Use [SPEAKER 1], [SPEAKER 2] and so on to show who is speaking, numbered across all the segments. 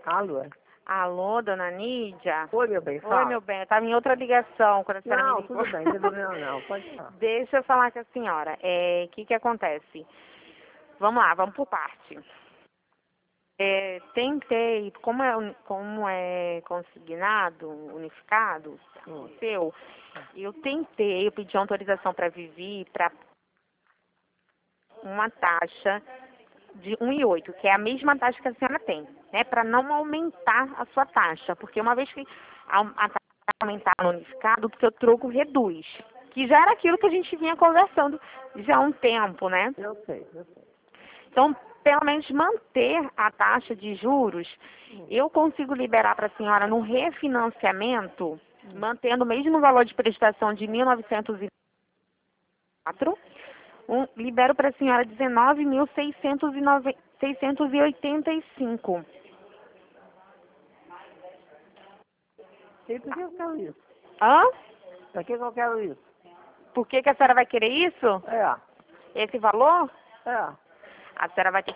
[SPEAKER 1] Alô?
[SPEAKER 2] Alô, dona Nídia?
[SPEAKER 1] Oi, meu bem,
[SPEAKER 2] Oi,
[SPEAKER 1] fala.
[SPEAKER 2] meu bem. Eu estava em outra ligação quando a senhora me
[SPEAKER 1] Não,
[SPEAKER 2] ligou.
[SPEAKER 1] tudo bem, não tem problema não, pode falar.
[SPEAKER 2] Deixa eu falar com a senhora. O que acontece? Vamos lá, vamos por parte. Tentei, como é consignado, unificado, o seu, eu pedi autorização para Vivi para uma taxa de 1,8, que é a mesma taxa que a senhora tem, né? Para não aumentar a sua taxa, porque uma vez que a taxa aumentar no unificado, o seu troco reduz, que já era aquilo que a gente vinha conversando já há um tempo, né?
[SPEAKER 1] Eu sei.
[SPEAKER 2] Então, pelo menos manter a taxa de juros, eu consigo liberar para a senhora no refinanciamento, mantendo o mesmo valor de prestação de 1.904, libero para a senhora 19.685.
[SPEAKER 1] E por que eu quero isso?
[SPEAKER 2] Hã?
[SPEAKER 1] Pra que eu quero isso?
[SPEAKER 2] Por que a senhora vai querer isso?
[SPEAKER 1] É.
[SPEAKER 2] Esse valor?
[SPEAKER 1] É.
[SPEAKER 2] A senhora vai ter.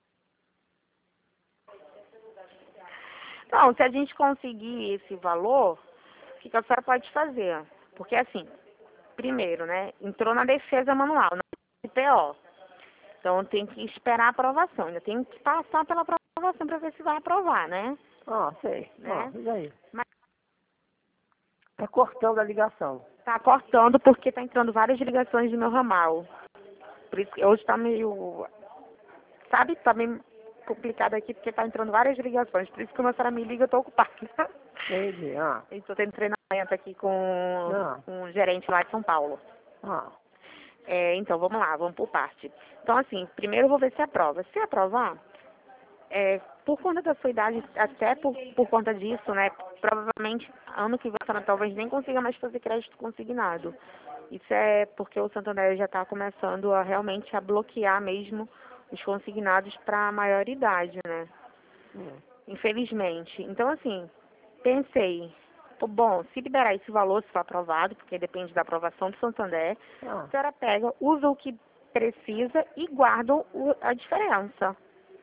[SPEAKER 2] Então, se a gente conseguir esse valor, o que a senhora pode fazer? Porque assim, primeiro, né, entrou na defesa manual, na PO. Então tem que esperar a aprovação, ainda tem que passar pela aprovação para ver se vai aprovar, né?
[SPEAKER 1] Sei.
[SPEAKER 2] Né?
[SPEAKER 1] E aí?
[SPEAKER 2] Mas
[SPEAKER 1] Tá cortando a ligação.
[SPEAKER 2] tá cortando porque tá entrando várias ligações do meu ramal. Por isso que hoje tá meio, sabe, tá meio complicado aqui porque tá entrando várias ligações. Por isso que quando a senhora me liga, eu tô ocupada.
[SPEAKER 1] Entendi.
[SPEAKER 2] Estou tendo treinamento aqui com um gerente lá de São Paulo.
[SPEAKER 1] Ah.
[SPEAKER 2] Então, vamos lá, vamos por parte. Então, assim, primeiro eu vou ver se aprova. Se aprovar, por conta da sua idade, até por conta disso, né, provavelmente ano que vem a senhora talvez nem consiga mais fazer crédito consignado. Isso é porque o Santander já está começando a realmente a bloquear mesmo os consignados para a maior idade, né? Infelizmente. Então, assim, pensei, bom, se liberar esse valor, se for aprovado, porque depende da aprovação do Santander, a senhora pega, usa o que precisa e guarda a diferença.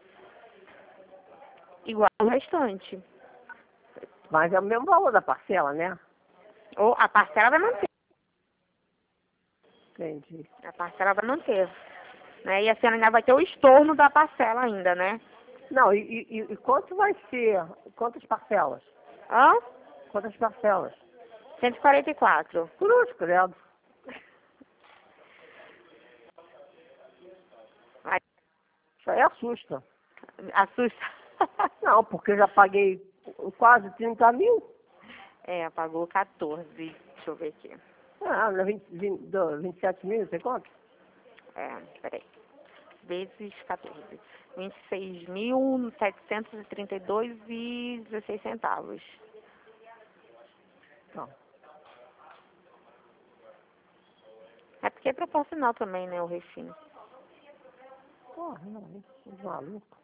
[SPEAKER 2] Igual o restante.
[SPEAKER 1] Mas é o mesmo valor da parcela, né?
[SPEAKER 2] Ou a parcela vai manter.
[SPEAKER 1] Entendi.
[SPEAKER 2] A parcela vai manter. Né? E a senhora ainda vai ter o estorno da parcela ainda, né?
[SPEAKER 1] Não, e quanto vai ser? Quantas parcelas?
[SPEAKER 2] Hã?
[SPEAKER 1] Quantas parcelas?
[SPEAKER 2] 144.
[SPEAKER 1] Cruz, credo.
[SPEAKER 2] Ai,
[SPEAKER 1] Isso aí assusta.
[SPEAKER 2] assusta.
[SPEAKER 1] Não, porque eu já paguei quase 30 mil.
[SPEAKER 2] Pagou 14. Deixa eu ver aqui.
[SPEAKER 1] 27 mil, você quanto?
[SPEAKER 2] Peraí. Vezes 14. 26.732,16 centavos.
[SPEAKER 1] Não.
[SPEAKER 2] É porque é proporcional também, né, o refino.
[SPEAKER 1] Porra, não, maluco.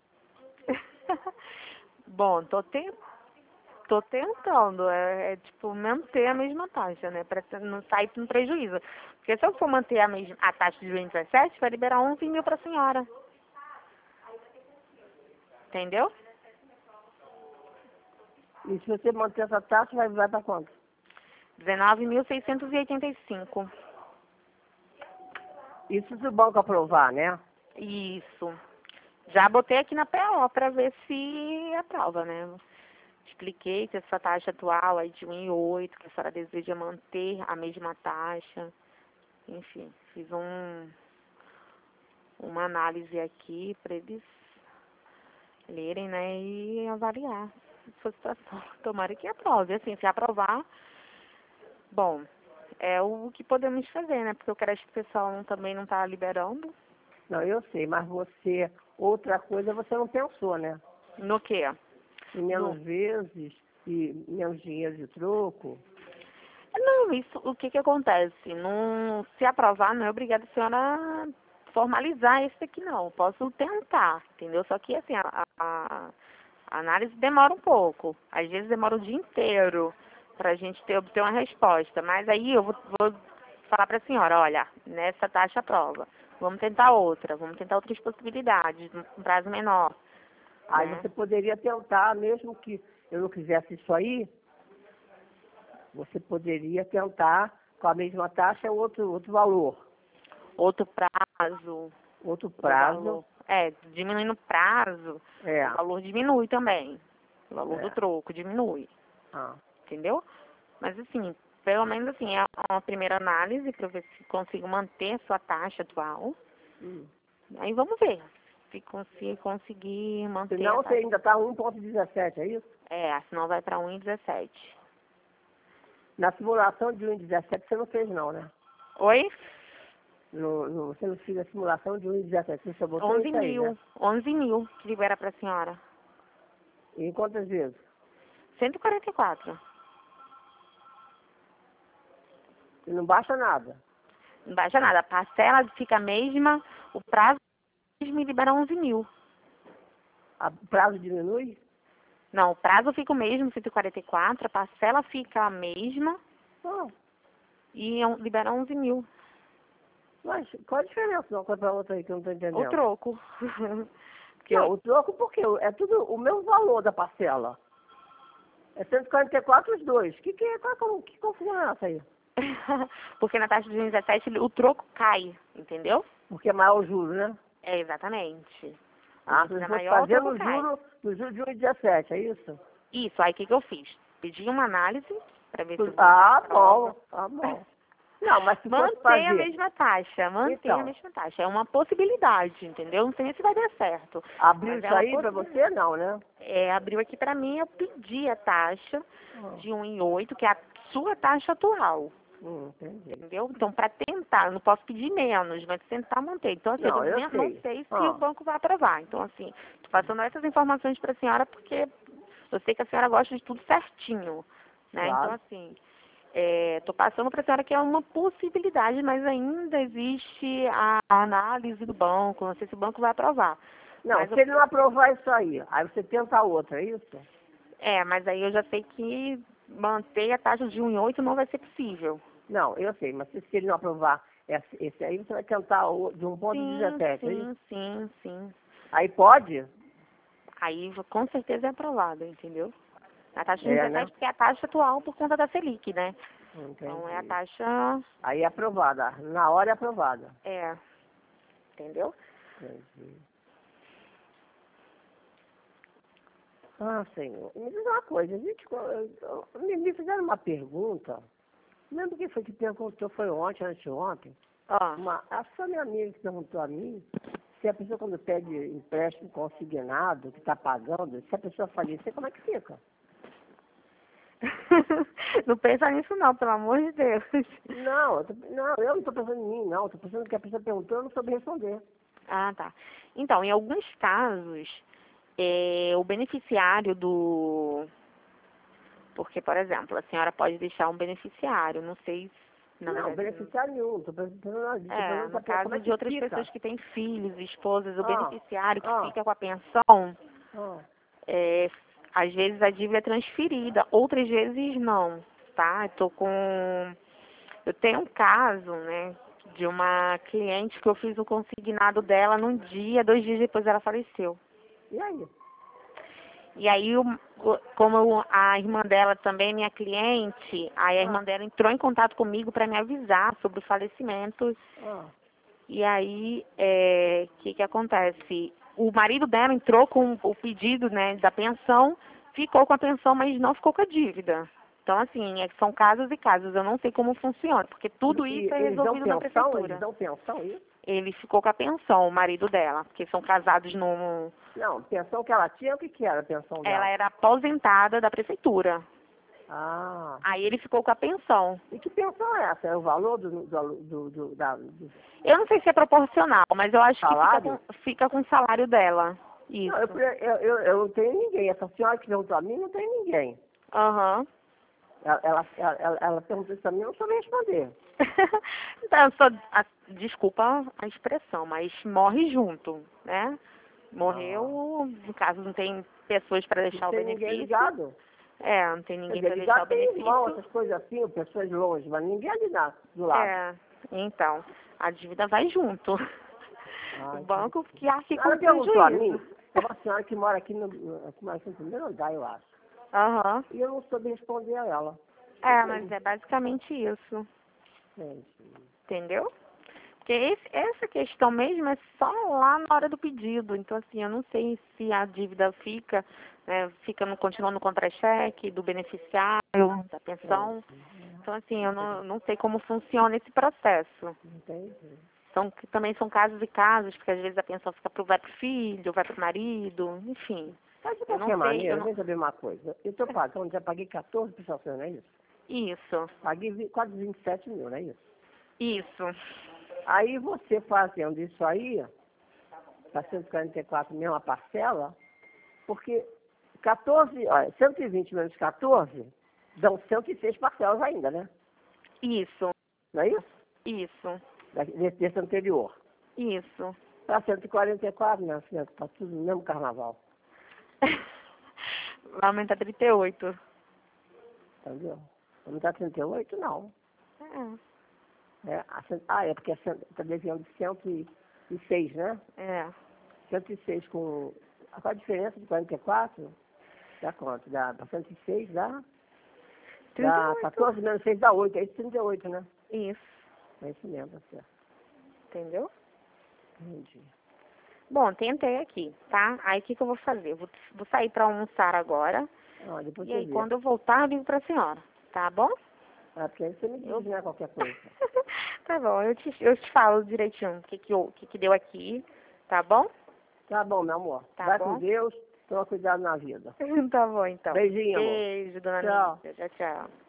[SPEAKER 2] Bom, tô tentando, tipo, manter a mesma taxa, né, pra não sair no prejuízo. Porque se eu for manter a taxa de 2017, vai liberar 11 mil pra senhora. Entendeu?
[SPEAKER 1] E se você manter essa taxa, vai para quanto?
[SPEAKER 2] 19.685.
[SPEAKER 1] Isso se o banco aprovar, né?
[SPEAKER 2] Isso. Já botei aqui na PO para ver se aprova, né? Expliquei que essa taxa atual é de 1,8, que a senhora deseja manter a mesma taxa. Enfim, fiz uma análise aqui para eles lerem, né, e avaliar a situação. Tomara que aprove. Assim, se aprovar, bom, é o que podemos fazer, né? Porque o crédito pessoal também não está liberando.
[SPEAKER 1] Não, eu sei, mas você, outra coisa você não pensou, né?
[SPEAKER 2] No quê?
[SPEAKER 1] Em menos vezes e menos dinheiro de troco.
[SPEAKER 2] Não, isso, o que acontece? Não, se aprovar, não é obrigada a senhora formalizar esse aqui, não. Posso tentar, entendeu? Só que, assim, a análise demora um pouco. Às vezes demora o dia inteiro para a gente obter uma resposta. Mas aí eu vou falar para a senhora, olha, nessa taxa aprova. Vamos tentar outras possibilidades, um prazo menor.
[SPEAKER 1] Aí
[SPEAKER 2] né?
[SPEAKER 1] você poderia tentar, mesmo que eu não quisesse isso aí, você poderia tentar com a mesma taxa outro valor.
[SPEAKER 2] Outro prazo,
[SPEAKER 1] Outro
[SPEAKER 2] o
[SPEAKER 1] prazo.
[SPEAKER 2] valor. É, diminuindo o prazo,
[SPEAKER 1] É.
[SPEAKER 2] o valor diminui também. O valor do
[SPEAKER 1] É.
[SPEAKER 2] troco diminui,
[SPEAKER 1] Ah.
[SPEAKER 2] entendeu? Mas assim, pelo menos assim, é uma primeira análise para ver se consigo manter a sua taxa atual. Aí vamos ver se conseguir manter
[SPEAKER 1] Senão
[SPEAKER 2] a
[SPEAKER 1] você
[SPEAKER 2] taxa.
[SPEAKER 1] ainda está 1,17, é isso?
[SPEAKER 2] É, senão vai para 1,17.
[SPEAKER 1] Na simulação de 1,17 você não fez não, né?
[SPEAKER 2] Oi?
[SPEAKER 1] Você não fez a simulação de 1,17, você só botou
[SPEAKER 2] 11
[SPEAKER 1] isso aí, né?
[SPEAKER 2] mil. 11 mil que libera para a senhora.
[SPEAKER 1] E em quantas vezes?
[SPEAKER 2] 144.
[SPEAKER 1] E não baixa nada.
[SPEAKER 2] Não baixa nada. A parcela fica a mesma, o prazo me libera 11 mil.
[SPEAKER 1] O prazo diminui?
[SPEAKER 2] Não, o prazo fica o mesmo, 144, a parcela fica a mesma
[SPEAKER 1] Ah,
[SPEAKER 2] e libera 11 mil.
[SPEAKER 1] mas qual a diferença de uma coisa para outra aí que eu não estou entendendo?
[SPEAKER 2] O troco.
[SPEAKER 1] Não, o troco porque é tudo o mesmo valor da parcela. É 144 os dois. Que confusão é essa aí?
[SPEAKER 2] Porque na taxa de 2017 o troco cai, entendeu?
[SPEAKER 1] Porque é maior o juro, né?
[SPEAKER 2] É, exatamente.
[SPEAKER 1] Ah,
[SPEAKER 2] Se
[SPEAKER 1] você
[SPEAKER 2] é
[SPEAKER 1] fosse
[SPEAKER 2] maior, o
[SPEAKER 1] fazer
[SPEAKER 2] troco
[SPEAKER 1] no
[SPEAKER 2] cai.
[SPEAKER 1] juro de 1,17, é isso?
[SPEAKER 2] Isso, aí o que, que eu fiz? Pedi uma análise para ver se o banco
[SPEAKER 1] Ah,
[SPEAKER 2] aprova.
[SPEAKER 1] bom, tá bom. Não, mas se fosse
[SPEAKER 2] Mantém a
[SPEAKER 1] fazer,
[SPEAKER 2] mesma taxa, mantém a
[SPEAKER 1] então,
[SPEAKER 2] mesma taxa. É uma possibilidade, entendeu? Não sei nem se vai dar certo.
[SPEAKER 1] abriu
[SPEAKER 2] Mas é
[SPEAKER 1] isso
[SPEAKER 2] uma
[SPEAKER 1] aí para
[SPEAKER 2] possibilidade.
[SPEAKER 1] você, não, né?
[SPEAKER 2] É, abriu aqui para mim, eu pedi a taxa de 1,8, que é a sua taxa atual.
[SPEAKER 1] Entendi.
[SPEAKER 2] Entendeu? Então, para tentar, eu não posso pedir menos, mas tentar manter. Então, assim,
[SPEAKER 1] Não, eu
[SPEAKER 2] não
[SPEAKER 1] sei.
[SPEAKER 2] sei se o banco vai aprovar. Então, assim, estou passando essas informações para a senhora porque eu sei que a senhora gosta de tudo certinho, né? Então,
[SPEAKER 1] Claro.
[SPEAKER 2] assim, estou passando para a senhora que é uma possibilidade, mas ainda existe a análise do banco. Não sei se o banco vai aprovar.
[SPEAKER 1] Não,
[SPEAKER 2] Mas
[SPEAKER 1] se ele não aprovar isso aí você tenta a outra, é isso?
[SPEAKER 2] mas aí eu já sei que manter a taxa de 1,8 não vai ser possível.
[SPEAKER 1] Não, eu sei, mas se ele não aprovar esse aí, você vai tentar o de
[SPEAKER 2] Sim,
[SPEAKER 1] 1,17, é isso?
[SPEAKER 2] sim, sim, sim.
[SPEAKER 1] Aí pode?
[SPEAKER 2] Aí com certeza é aprovado, entendeu? A taxa de
[SPEAKER 1] É,
[SPEAKER 2] 17
[SPEAKER 1] né?
[SPEAKER 2] porque é a taxa atual por conta da Selic, né? Então é a
[SPEAKER 1] Entendi.
[SPEAKER 2] taxa,
[SPEAKER 1] Aí é aprovada, na hora é aprovada.
[SPEAKER 2] entendeu?
[SPEAKER 1] Entendi. Ah, senhor, me diz uma coisa, gente, me fizeram uma pergunta, não lembro quem foi que perguntou, foi ontem, anteontem,
[SPEAKER 2] Ó,
[SPEAKER 1] acho que foi minha amiga que perguntou a mim, se a pessoa quando pede empréstimo consignado, que está pagando, se a pessoa falecer, como é que fica?
[SPEAKER 2] não pensa nisso não, pelo amor de Deus.
[SPEAKER 1] Não, eu não estou pensando em mim, não, estou pensando que a pessoa perguntou, eu não soube responder.
[SPEAKER 2] Ah, tá. Então, em alguns casos, o beneficiário Porque, por exemplo, a senhora pode deixar um beneficiário, não sei se, na
[SPEAKER 1] Não,
[SPEAKER 2] verdade...
[SPEAKER 1] beneficiário nenhum, estou pensando
[SPEAKER 2] No
[SPEAKER 1] como é
[SPEAKER 2] caso de
[SPEAKER 1] que
[SPEAKER 2] outras
[SPEAKER 1] fica.
[SPEAKER 2] pessoas que têm filhos, esposas, o
[SPEAKER 1] Ah,
[SPEAKER 2] beneficiário que
[SPEAKER 1] ah,
[SPEAKER 2] fica com a pensão,
[SPEAKER 1] ah,
[SPEAKER 2] às vezes a dívida é transferida, outras vezes não, tá? Eu tenho um caso, né, de uma cliente que eu fiz o consignado dela num dia, 2 dias depois ela faleceu.
[SPEAKER 1] e aí?
[SPEAKER 2] E aí, como a irmã dela também é minha cliente, aí a irmã dela entrou em contato comigo para me avisar sobre o falecimento.
[SPEAKER 1] Ah,
[SPEAKER 2] E aí, o que acontece? O marido dela entrou com o pedido, né, da pensão, ficou com a pensão, mas não ficou com a dívida. Então, assim, são casos e casos. Eu não sei como funciona, porque tudo isso é
[SPEAKER 1] eles dão
[SPEAKER 2] resolvido na
[SPEAKER 1] pensão? Eles
[SPEAKER 2] prefeitura.
[SPEAKER 1] dão pensão, isso?
[SPEAKER 2] Ele ficou com a pensão, o marido dela, porque são casados no...
[SPEAKER 1] Não, pensão que ela tinha, o que era a pensão
[SPEAKER 2] Ela
[SPEAKER 1] dela?
[SPEAKER 2] era aposentada da prefeitura.
[SPEAKER 1] Ah,
[SPEAKER 2] Aí ele ficou com a pensão.
[SPEAKER 1] e que pensão é essa? É o valor do
[SPEAKER 2] Eu não sei se é proporcional, mas eu acho que
[SPEAKER 1] salário?
[SPEAKER 2] fica com o salário dela. Isso.
[SPEAKER 1] Não, eu não tenho ninguém. Essa senhora que perguntou a mim, não tem ninguém.
[SPEAKER 2] Aham.
[SPEAKER 1] Ela perguntou isso a mim, eu não soube responder.
[SPEAKER 2] Então, desculpa a expressão, mas morre junto, né? Morreu, no caso não tem pessoas para
[SPEAKER 1] Não
[SPEAKER 2] deixar o
[SPEAKER 1] tem ninguém
[SPEAKER 2] benefício.
[SPEAKER 1] ligado.
[SPEAKER 2] Não tem
[SPEAKER 1] Quer
[SPEAKER 2] ninguém
[SPEAKER 1] dizer,
[SPEAKER 2] para deixar o
[SPEAKER 1] ligado tem irmão,
[SPEAKER 2] benefício.
[SPEAKER 1] essas coisas assim, pessoas longe, mas ninguém ali do lado.
[SPEAKER 2] Então, a dívida vai junto. O
[SPEAKER 1] Ai,
[SPEAKER 2] banco que arque com
[SPEAKER 1] ela
[SPEAKER 2] o
[SPEAKER 1] perguntou a
[SPEAKER 2] prejuízo.
[SPEAKER 1] mim É uma senhora que mora aqui no primeiro andar, eu acho.
[SPEAKER 2] Aham.
[SPEAKER 1] E eu não soube responder a ela.
[SPEAKER 2] É, mas é basicamente isso.
[SPEAKER 1] Gente,
[SPEAKER 2] Entendeu? Porque essa questão mesmo é só lá na hora do pedido. Então, assim, eu não sei se a dívida fica, continua no contra-cheque do beneficiário, da pensão. Então, assim, eu não sei como funciona esse processo.
[SPEAKER 1] entende?
[SPEAKER 2] Também são casos e casos, porque às vezes a pensão vai pro filho, vai pro marido, enfim.
[SPEAKER 1] Mas de
[SPEAKER 2] Eu não
[SPEAKER 1] qualquer
[SPEAKER 2] sei,
[SPEAKER 1] maneira, vem saber uma coisa. Eu estou pagando, já paguei 14 prestações, não é isso?
[SPEAKER 2] Isso,
[SPEAKER 1] Paguei quase 27 mil, não é isso?
[SPEAKER 2] isso.
[SPEAKER 1] Aí você fazendo isso aí, para 144 mil a parcela, porque 14, olha, 120 menos 14, dão 106 parcelas ainda, né?
[SPEAKER 2] Isso,
[SPEAKER 1] Não é isso?
[SPEAKER 2] isso,
[SPEAKER 1] Desse anterior.
[SPEAKER 2] isso.
[SPEAKER 1] Para 144, minha filha, está tudo no mesmo carnaval.
[SPEAKER 2] Vai aumentar 38.
[SPEAKER 1] Entendeu? Não está 38, não. É porque está devendo 106, né?
[SPEAKER 2] É.
[SPEAKER 1] 106 com... Qual a diferença de 44? Dá quanto? Dá 106, dá
[SPEAKER 2] 38.
[SPEAKER 1] 14 menos 6 dá 8. É isso, 38, né?
[SPEAKER 2] Isso,
[SPEAKER 1] É isso mesmo, tá certo.
[SPEAKER 2] entendeu?
[SPEAKER 1] Entendi.
[SPEAKER 2] Bom, tentei aqui, tá? Aí o que eu vou fazer? Vou sair para almoçar agora.
[SPEAKER 1] Ah, depois
[SPEAKER 2] E
[SPEAKER 1] você
[SPEAKER 2] aí,
[SPEAKER 1] vê.
[SPEAKER 2] quando eu voltar, eu ligo pra senhora. Tá bom?
[SPEAKER 1] Porque aí você me diz, né, qualquer coisa.
[SPEAKER 2] Tá bom, eu te falo direitinho o que deu aqui. Tá bom?
[SPEAKER 1] Tá bom, meu amor.
[SPEAKER 2] Tá
[SPEAKER 1] Vai
[SPEAKER 2] bom?
[SPEAKER 1] com Deus, toma cuidado na vida.
[SPEAKER 2] Tá bom, então.
[SPEAKER 1] Beijinho, amor.
[SPEAKER 2] Beijo, dona
[SPEAKER 1] Tchau.
[SPEAKER 2] Nícia. Tchau, tchau.